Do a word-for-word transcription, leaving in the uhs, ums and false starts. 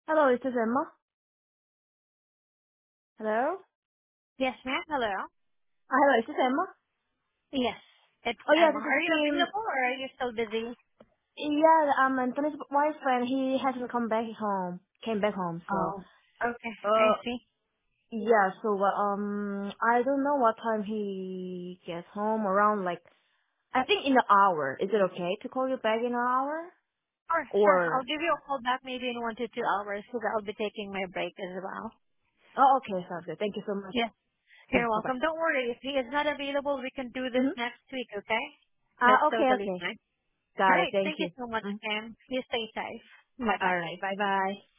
Hello, is this Emma? Hello? Yes, ma'am. Hello. Uh, hello, is this Emma? Yes, it's Oh yeah, Emma. this is Are you Kim. available or are you still busy? Yeah, um, Anthony's wife friend, he hasn't come back home. Came back home, so. Oh, okay. I Uh, see. yeah, so, uh, um, I don't know what time he gets home, around like, I think in an hour. Is it okay to call you back in an hour? Sure, sure. I'll Or, give you a call back maybe in one to two hours because I'll be taking my break as well. oh, okay, sounds good. Thank you so much. Yes, you're Thanks, bye-bye. welcome. Don't worry. If he is not available, we can do this Mm-hmm. next week, okay? That's Ah, okay, totally okay. fine. All Got it, right. thank Thank you you. so much, Mm. Kim. You stay safe. Bye-bye. Alright, bye-bye.